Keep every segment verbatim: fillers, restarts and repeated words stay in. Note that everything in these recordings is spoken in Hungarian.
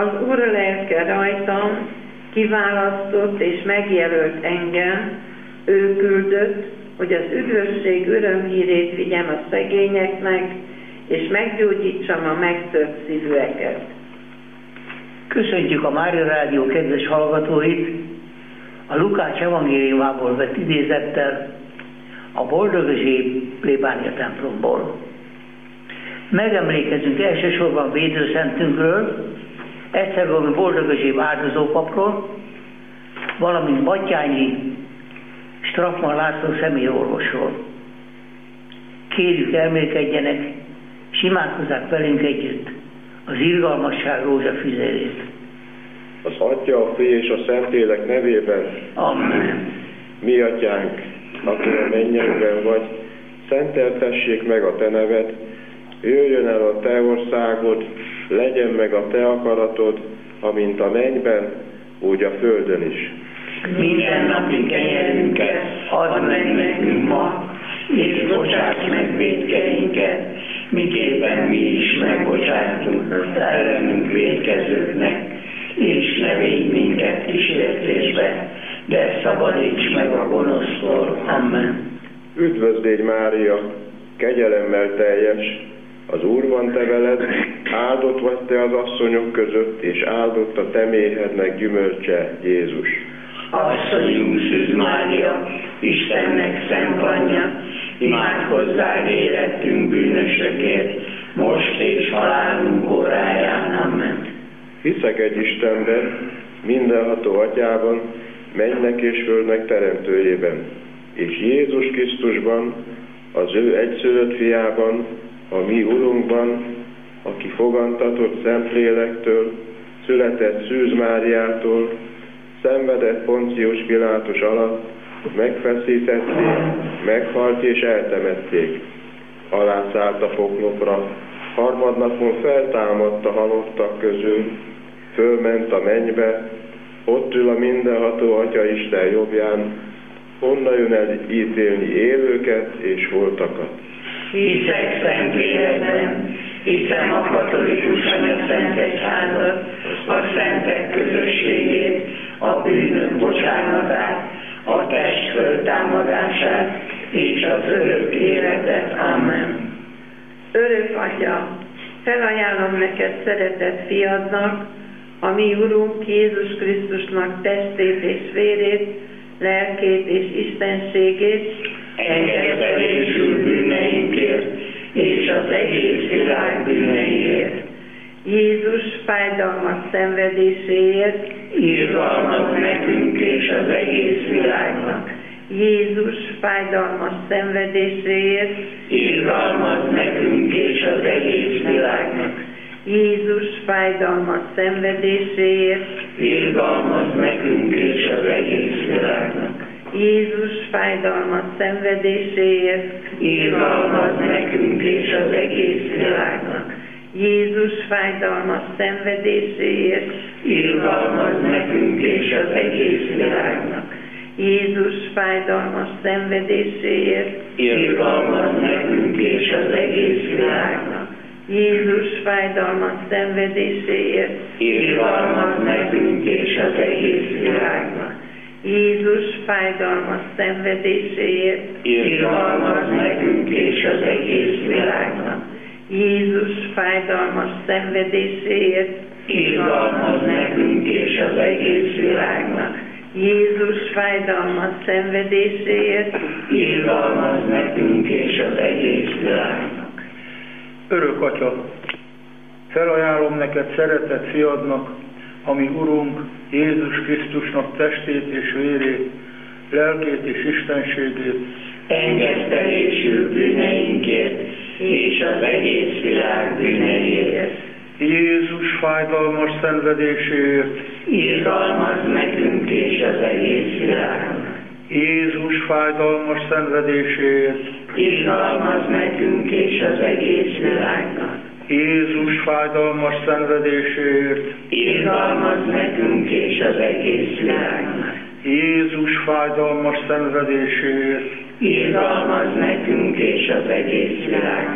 Az Úr lelke rajtam, kiválasztott és megjelölt engem, ő küldött, hogy az üdvösség örömhírét vigyem a szegényeknek, és meggyógyítsam a megtört szívűeket. Köszöntjük a Mária Rádió kedves hallgatóit a Lukács evangéliumából vett idézettel a Boldog-Zsé plébánia templomból. Megemlékezünk elsősorban védőszentünkről, egyszerűen Boldog-Zsé áldozópapról, valamint Batthyányi Straffman László személyorvosról. Kérjük, emlékedjenek, és imádkozzák velünk együtt az irgalmasság rózsafüzérét. Az Atya, a Fiú és a Szentlélek nevében. Amen. Mi Atyánk, aki a mennyekben vagy, szenteltessék meg a Te neved, jöjjön el a Te országod, legyen meg a Te akaratod, amint a mennyben, úgy a földön is. Minden napi kenyerünket add meg nekünk ma, és bocsáss meg vétkeinket, miképpen mi is megbocsátunk ellenünk vétkezőknek, és ne védj minket kísértésbe, de szabadíts meg a gonosztól. Amen. Üdvözlégy Mária, kegyelemmel teljes, az Úr van te veled, áldott vagy te az asszonyok között, és áldott a te méhednek gyümölcse, Jézus. Asszonyunk Szűz Mária, Istennek szent anyja, imádkozzál érettünk bűnösökért, most és halálunk óráján. Amen. Hiszek egy Istenben, mindenható Atyában, mennynek és földnek teremtőjében, és Jézus Krisztusban, az ő egyszülött fiában, a mi Urunkban, aki fogantatott Szentlélektől, született Szűz Máriától, szenvedett Poncius Pilátus alatt, megfeszítették, meghalt és eltemették. Alászállt a poklokra, harmadnapon feltámadt a halottak közül, fölment a mennybe, ott ül a mindenható Atya Isten jobbján, onnan jön el ítélni élőket és holtakat. Hiszek szent életben, hiszem a katolikus anyaszent egyházat, a szentek közösségét, a bűnök bocsánatát, a test föltámadását és az örök életet. Amen. Örök Atya, felajánlom neked szeretett fiadnak, a mi Urunk Jézus Krisztusnak testét és vérét, lelkét és istenségét, engedélyesül bűneinkért és az egész világ bűneiért. Jézus fájdalmas szenvedéséért, irgalmat nekünk és az egész világnak. Jézus fájdalmas szenvedéséért, irgalmat nekünk és az egész világnak. Jézus fájdalmas szenvedéséért, irgalmat nekünk és az egész világnak. Jézus fájdalmas szenvedéséért, irgalmat nekünk és az egész világnak. Jézus fájdalmas szenvedéséért, irgalmat nekünk és az egész világnak. Jézus fájdalmas szenvedéséért, irgalmat nekünk és az egész világnak. Jézus fájdalmas szenvedéséért, irgalmat nekünk és az egész világnak. Jézus fájdalmas szenvedéséért, irgalmat nekünk és az egész világnak. Jézus fájdalmas szenvedéséért, irgalmat nekünk és az egész világnak. Jézus fájdalmas szenvedéséért, irgalmat nekünk és az egész világnak. Örök Atya, felajánlom neked szeretett fiadnak, ami Urunk Jézus Krisztusnak testét és vérét, lelkét és istenségét, engedtelésül bűneinkért és az egész világ bűneiért. Jézus fájdalmas szenvedéséért, irgalmat nekünk és az egész világnak. Jézus fájdalmas szenvedéséért, irgalmat nekünk és az egész világnak. Jézus fájdalmas szenvedéséért, irgalmat nekünk és az egész világnak. Jézus fájdalmas szenvedéséért, irgalmat nekünk és az egész világnak.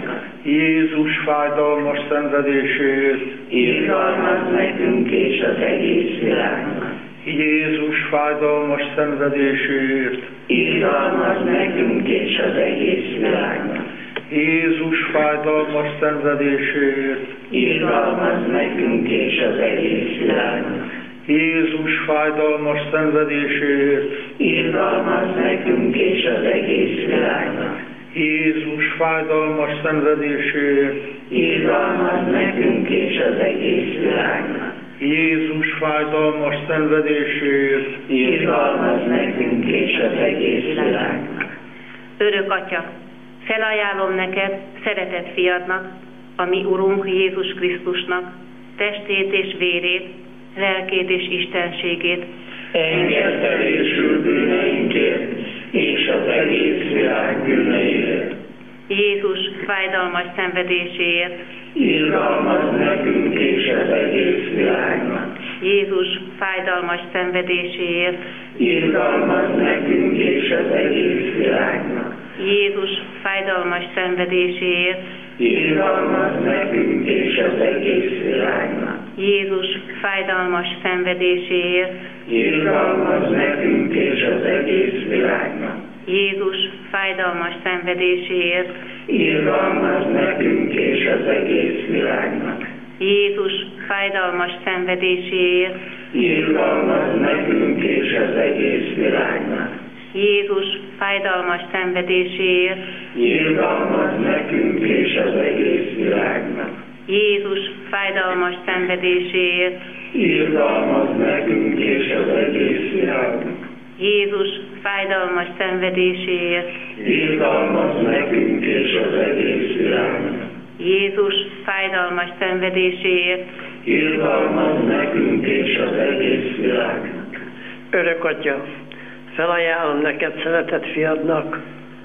Jézus fájdalmas szenvedéséért, irgalmazz nekünk és az egész világnak. Jézus fájdalmas szenvedéséért, irgalmazz nekünk és az egész világnak. Jézus fájdalmas szenvedéséért, irgalmazz nekünk és az egész világnak. Jézus fájdalmas szenvedéséért, irgalmazz nekünk és az egész világnak. Jézus fájdalmas szenvedéséért, irgalmazz nekünk és az egész világnak. Jézus fájdalmas szenvedéséért, irgalmazz nekünk és az egész világnak. Örök Atya, felajánlom neked, szeretett fiadnak, a mi Urunk Jézus Krisztusnak, testét és vérét, lelkét és istenségét. Engedd felésül bűneinkért, és az egész világ bűneiért. Jézus fájdalmas szenvedéséért, irgalmazz nekünk és az egész világnak. Jézus fájdalmas szenvedéséért, irgalmazz nekünk és az egész világnak. Jézus fájdalmas szenvedéséért, irgalmazz nekünk és az egész világnak. Jézus fájdalmas szenvedéséért, irgalmazz nekünk és az egész világnak. Jézus fájdalmas szenvedéséért, irgalmazz nekünk és az egész világnak. Jézus fájdalmas szenvedéséért, irgalmazz nekünk és az egész világnak. Jézus fájdalmas szenvedéséért, irgalmazz nekünk és az egész világnak. Jézus fájdalmas szenvedéséért, irgalmazz nekünk és az egész világnak. Jézus fájdalmas szenvedéséért, irgalmazz nekünk és az egész világnak. Jézus fájdalmas szenvedéséért, irgalmazz nekünk és az egész világnak. Örök Atya, felajánlom neked, szeretett fiadnak,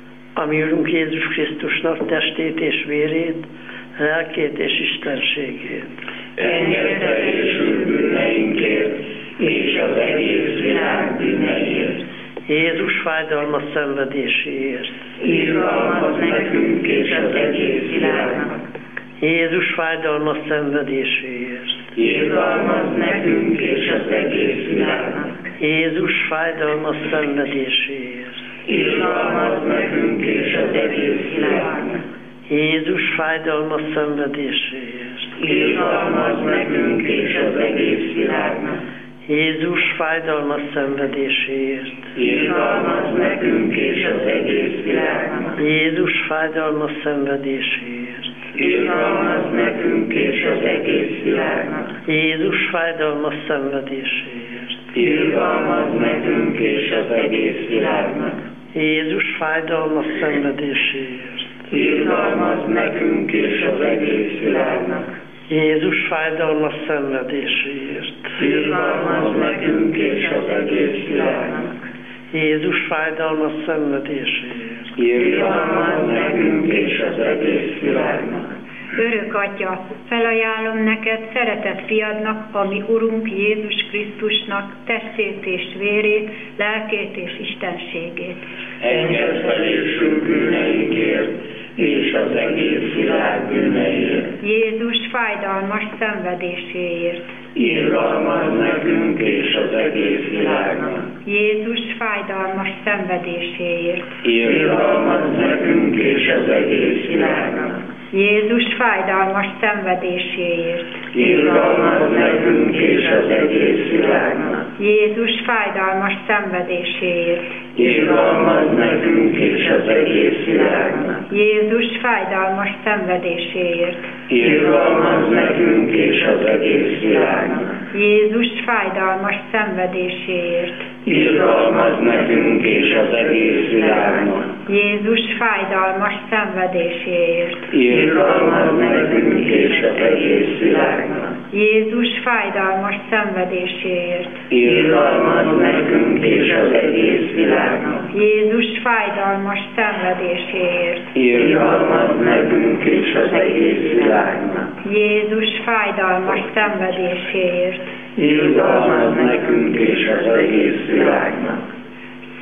a mi Urunk Jézus Krisztusnak testét és vérét, lelkét és istenségét. Engedd felésül bűneinkért, és az egész világ bűneiért. Jézus fájdalmas szenvedéséért, irgalmazz nekünk és az egész világnak. Jézus fájdalmas szenvedéséért, irgalmazz nekünk és az egész világnak. Jézus fájdalmas szenvedéséért, irgalmazz nekünk és az egész világnak. Jézus fájdalmas szenvedéséért, irgalmazz nekünk és az egész világnak. Jézus fájdalmas szenvedéséért, irgalmazz nekünk és az egész világnak. Jézus fájdalmas szenvedéséért, irgalmazz nekünk és az egész világnak. Jézus fájdalmas szenvedéséért, irgalmazz nekünk és az egész világnak. Jézus fájdalmas szenvedéséért, irgalmazz nekünk és az egész világnak. Jézus fájdalmas szenvedéséért, irgalmazz nekünk és az egész világnak. Jézus fájdalmas szenvedéséért, irgalmazz nekünk és az egész világnak. Örök Atya, felajánlom neked, szeretett fiadnak, a mi Urunk Jézus Krisztusnak testét és vérét, lelkét és istenségét. Engedd felésül bűneinkért, és az egész világ bűneiért. Jézus fájdalmas szenvedéséért, irgalmazz nekünk és az egész világnak. Jézus fájdalmas szenvedéséért, irgalmazz nekünk és az egész világnak. Jézus fájdalmas szenvedéséért, irgalmazz nekünk és az egész világnak. Jézus fájdalmas szenvedéséért, irgalmazz nekünk és az egész világnak. Jézus fájdalmas szenvedéséért, irgalmazz nekünk és az egész világnak. Jézus fájdalmas szenvedéséért, irgalmazz nekünk és az egész világnak. Jézus fájdalmas szenvedéséért, irgalmazz nekünk és az egész világnak. Jézus fájdalmas szenvedéséért, irgalmazz nekünk és az egész világnak. Jézus fájdalmas szenvedéséért, irgalmazz nekünk és az egész világnak. Jézus fájdalmas szenvedéséért, irgalmazz nekünk és az egész világnak.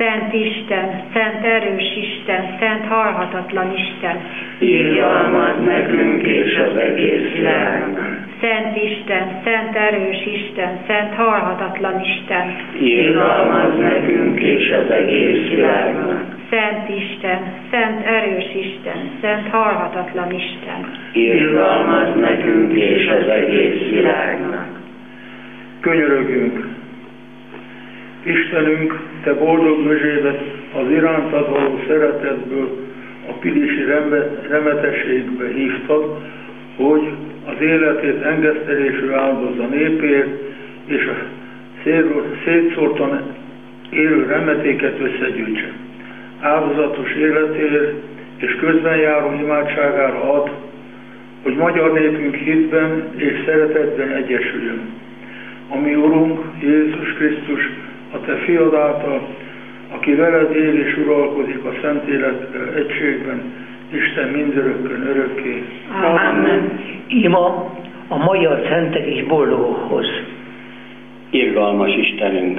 Szent Isten, szent erős Isten, szent halhatatlan Isten, irgalmaz nekünk és az egész világnak. Szent Isten, szent erős Isten, szent halhatatlan Isten, irgalmaz nekünk és az egész világnak. Szent Isten, szent erős Isten, szent halhatatlan Isten, irgalmaz nekünk és az egész világnak. Könyörögjünk! Istenünk, Te boldog mözsédet az irántad való szeretetből a pilisi remetességbe hívtad, hogy az életét engesztelésül áldozza népért, és a szétszórtan élő remetéket összegyűjtse. Áldozatos életért és közben járó imádságára ad, hogy magyar népünk hitben és szeretetben egyesüljön. A mi Urunk, Jézus Krisztus, a Te fiad által, aki veled él és uralkodik a Szentlélekkel egységben, Isten mindörökkön örökké. Amen. Ima a magyar szentek és boldogokhoz. Irgalmas Istenünk,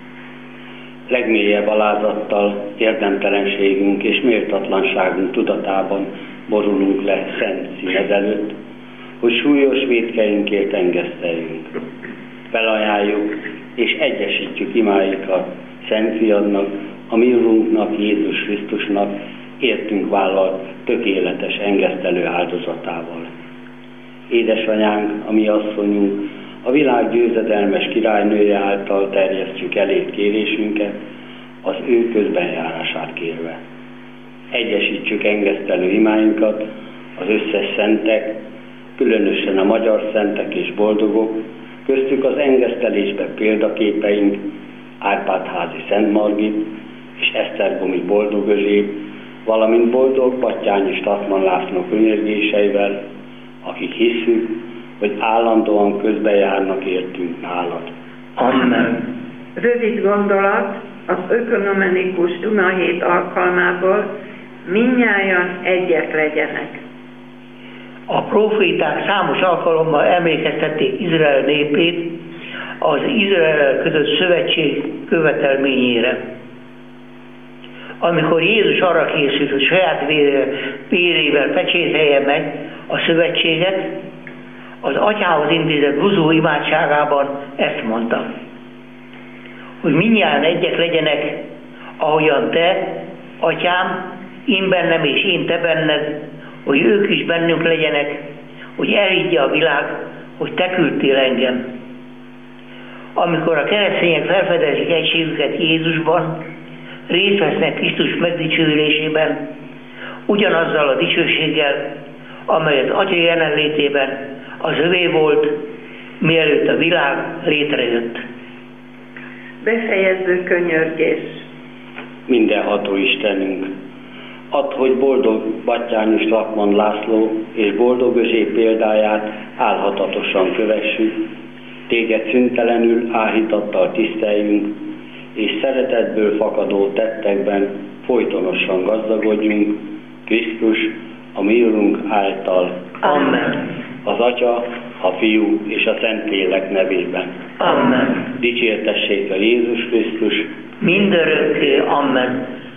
legmélyebb alázattal, érdemtelenségünk és méltatlanságunk tudatában borulunk le szent színed előtt, hogy súlyos vétkeinkért engeszteljünk. Felajánljuk és egyesítjük imáikat Szent Fiadnak, a mi Urunknak, Jézus Krisztusnak értünk vállalt tökéletes engesztelő áldozatával. Édesanyánk, a mi asszonyunk, a világ győzedelmes királynője által terjesztjük elét kérésünket, az ő közbenjárását kérve. Egyesítsük engesztelő imáinkat az összes szentek, különösen a magyar szentek és boldogok, köztük az engesztelésben példaképeink, Árpád-házi Szent Margit és Esztergomi Boldog Özséb, valamint boldog Batthyány és Tatman László könyörgéseivel, akik hisszük, hogy állandóan közbejárnak értünk nálad. Amen. Rövid gondolat az ökonomenikus Dunahét alkalmából: mindnyájan egyek legyenek. A proféták számos alkalommal emlékeztették Izrael népét az Izrael között szövetség követelményére. Amikor Jézus arra készült, hogy saját vérével pecsételje meg a szövetséget, az atyához intézett buzó imádságában ezt mondta, hogy mindnyájan egyek legyenek, ahogyan te, atyám, én bennem és én te benned, hogy ők is bennünk legyenek, hogy elhiggye a világ, hogy te küldtél engem. Amikor a keresztények felfedezik egységüket Jézusban, részt vesznek Krisztus megdicsőülésében, ugyanazzal a dicsőséggel, amely az Atya jelenlétében az övé volt, mielőtt a világ létrejött. Befejező könyörgés. Mindenható Istenünk, add, hogy boldog Batthyány és Tatman László és boldog Özséb példáját álhatatosan kövessük, téged szüntelenül áhítattal tiszteljünk, és szeretetből fakadó tettekben folytonosan gazdagodjunk, Krisztus, a mi Urunk által. Amen. Az Atya, a Fiú és a Szentlélek nevében. Amen. Dicsértessék a Jézus Krisztus. Mindörökké. Amen.